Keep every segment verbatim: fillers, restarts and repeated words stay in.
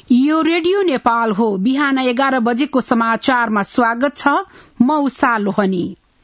यो रेडियो नेपाल हो। बिहान एघार बजेको समाचारमा स्वागत छ। म उषा लोहनी।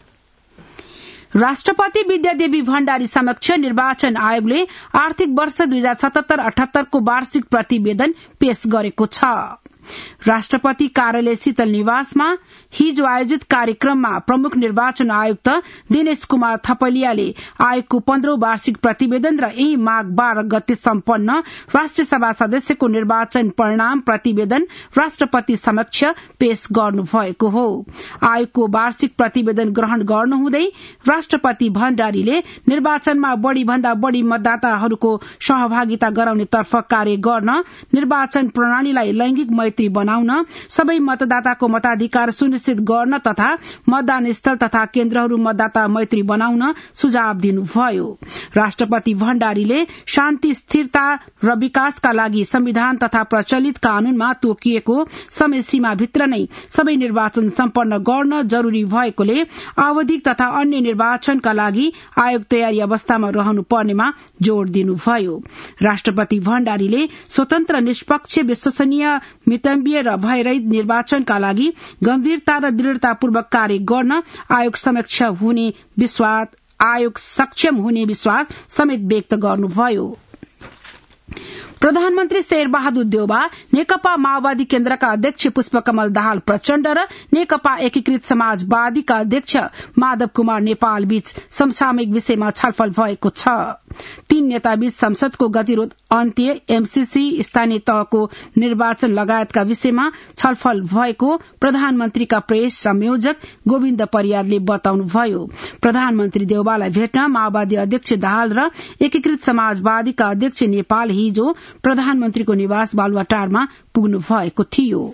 राष्ट्रपति विद्यादेवी भण्डारी समक्ष निर्वाचन आयोगले आर्थिक वर्ष दुई हजार सतहत्तर अठहत्तरको वार्षिक प्रतिवेदन पेश गरेको छ। राष्ट्रपति कार्यालय शीतल निवासमा हिजो आयोजित कार्यक्रममा प्रमुख निर्वाचन आयुक्त दिनेश कुमार थपलियाले आयोगको पन्ध्रौं वार्षिक प्रतिवेदन र यही माघ बाह्र गते सम्पन्न राष्ट्रिय सभा सदस्यको निर्वाचन परिणाम प्रतिवेदन राष्ट्रपति समक्ष पेश गर्नुभएको हो। आयोगको वार्षिक प्रतिवेदन ग्रहण गर्नुहुँदै राष्ट्रपति भण्डारीले निर्वाचनमा बढ़ी भन्दा बढ़ी मतदाताहरूको सहभागिता गराउनेतर्फ कार्य गर्न, निर्वाचन प्रणालीलाई लैंगिक मैत्री बनाउन, सबै मतदाताको मताधिकार सुनिश्चित गर्न तथा मतदान स्थल तथा केन्द्रहरू मतदाता मैत्री बनाउन सुझाव दिनुभयो। राष्ट्रपति भण्डारीले शान्ति, स्थिरता र विकासका लागि संविधान तथा प्रचलित कानूनमा तोकिएको समय सीमाभित्र नै सबै निर्वाचन सम्पन्न गर्न जरूरी भएकोले आवधिक तथा अन्य निर्वाचनका लागि आयोग तयारी अवस्थामा रहनु पर्नेमा जोड़ दिनुभयो। राष्ट्रपति भण्डारीले स्वतन्त्र, निष्पक्ष, विश्वसनीय, मितव्य र भयरहित निर्वाचनका लागि गम्भीरता र दृढ़तापूर्वक कार्य गर्न आयोग समक्ष हुने विश्वास आयोग सक्षम हुने विश्वास समेत व्यक्त गर्नुभयो। प्रधानमन्त्री शेरबहादुर देउबा, नेकपा माओवादी केन्द्रका अध्यक्ष पुष्पकमल दाहाल प्रचण्ड र नेकपा एकीकृत समाजवादीका अध्यक्ष माधव कुमार नेपाल बीच समसामयिक विषयमा छलफल भएको छ। तीन नेताबीच संसदको गतिरोध अन्त्य, एमसीसी, स्थानीय तहको निर्वाचन लगायतका विषयमा छलफल भएको प्रधानमन्त्रीका प्रेस संयोजक गोविन्द परियारले बताउनुभयो। प्रधानमन्त्री देउबालाई भेट्न माओवादी अध्यक्ष दाहाल र एकीकृत समाजवादीका अध्यक्ष नेपाल हिजो प्रधानमन्त्रीको निवास बालुवाटारमा पुग्नु भएको थियो।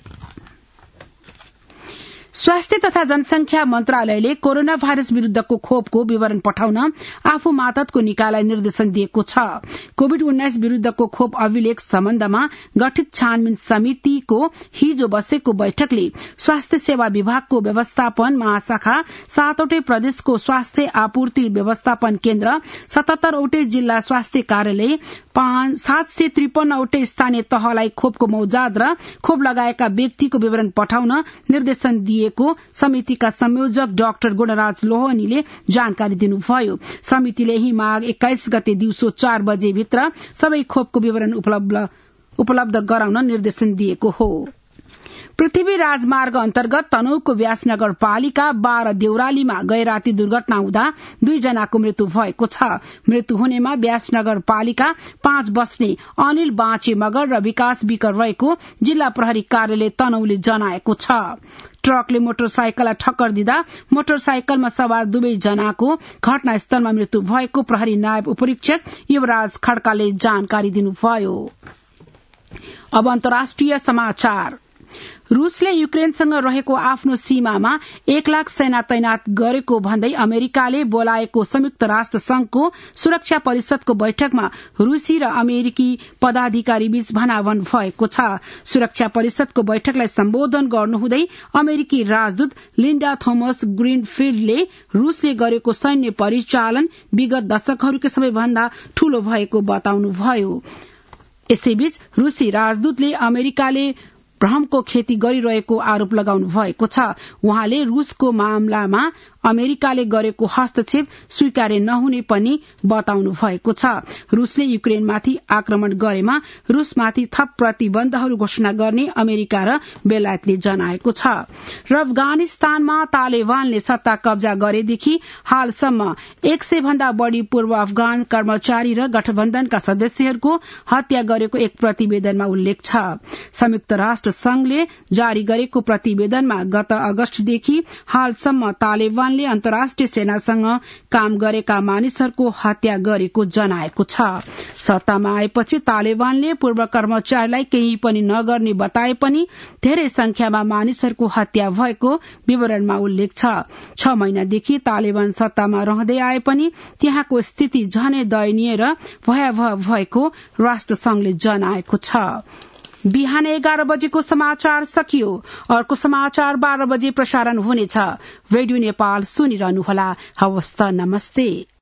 स्वास्थ्य तथा जनसंख्या मन्त्रालयले कोरोना भाइरस विरूद्धको खोपको विवरण पठाउन आफू मातहतको निकायलाई निर्देशन दिएको छ। कोविड उन्नाइस विरूद्धको खोप अभिलेख सम्बन्धमा गठित छानबिन समितिको हिजो बसेको बैठकले स्वास्थ्य सेवा विभागको व्यवस्थापन महाशाखा, सातवटै प्रदेशको स्वास्थ्य आपूर्ति व्यवस्थापन केन्द्र, सतहत्तरवटै जिल्ला स्वास्थ्य कार्यालय, सात सय त्रिपन्नवटै स्थानीय तहलाई खोपको मौजाद र खोप लगाएका व्यक्तिको विवरण पठाउन निर्देशन दिएको समितिका संयोजक डाक्टर गुणराज लोहनीले जानकारी दिनुभयो। समितिले यही माघ एक्काइस गते दिउँसो चार बजे भित्र सबै खोपको विवरण उपलब्ध, उपलब्ध गराउन निर्देशन दिएको हो। पृथ्वी राजमार्ग अन्तर्गत तनहुको व्यास नगरपालिका बाह्र देउरालीमा गैराती दुर्घटना हुँदा दुईजनाको मृत्यु भएको छ। मृत्यु हुनेमा व्यास नगरपालिका पाँच बस्ने अनिल बाँचे मगर र विकास विकर रहेको जिल्ला प्रहरी कार्यालय तनहुले जनाएको छ। ट्रकले मोटरसाइकललाई ठक्कर दिँदा मोटरसाइकलमा सवार दुवै जनाको घटनास्थलमा मृत्यु भएको प्रहरी नायब उपरीक्षक युवराज खड्काले जानकारी दिनुभयो। अब अन्तर्राष्ट्रिय समाचार। रूसले युक्रेनसँग रहेको आफ्नो सीमामा एक लाख सेना तैनात गरेको भन्दै अमेरिकाले बोलाएको संयुक्त राष्ट्र संघको सुरक्षा परिषदको बैठकमा रूसी र अमेरिकी पदाधिकारी बीच भनाभन भएको छ। सुरक्षा परिषदको बैठकलाई सम्बोधन गर्नुहुँदै अमेरिकी राजदूत लिन्डा थोमस ग्रीनफिल्डले रूसले गरेको सैन्य परिचालन विगत दशकहरूकै सबैभन्दा ठूलो भएको बताउनुभयो। यसैबीच रूसी राजदूतले अमेरिकाले भ्रमको खेती गरिरहेको आरोप लगाउनु भएको छ। उहाँले रूसको मामलामा अमेरिकाले गरेको हस्तक्षेप स्वीकार्य नहुने पनि बताउनु भएको छ। रूसले युक्रेनमाथि आक्रमण गरेमा रूसमाथि थप प्रतिबन्धहरू घोषणा गर्ने अमेरिका र बेलायतले जनाएको छ। र अफगानिस्तानमा तालिबानले सत्ता कब्जा गरेदेखि हालसम्म एक सय भन्दा बढ़ी पूर्व अफगान कर्मचारी र गठबन्धनका सदस्यहरूको हत्या गरेको एक प्रतिवेदनमा उल्लेख छ। संयुक्त राष्ट्र संघले जारी गरेको प्रतिवेदनमा गत अगस्तदेखि हालसम्म तालिबानले अन्तर्राष्ट्रिय सेनासँग काम गरेका मानिसहरूको हत्या गरेको जनाएको छ। सत्तामा आएपछि तालिबानले पूर्व कर्मचारीलाई केही पनि नगर्ने बताए पनि धेरै संख्यामा मानिसहरूको हत्या भएको विवरणमा उल्लेख छ। छ महिनादेखि तालिबान सत्तामा रहँदै आए पनि त्यहाँको स्थिति झनै दयनीय र भयावह भएको राष्ट्रसंघले जनाएको छ। बिहान एघार बजेको समाचार सकियो। अर्को समाचार बाह्र बजे प्रसारण हुनेछ। रेडियो नेपाल सुनिरहनुहोला। हवस् त, नमस्ते।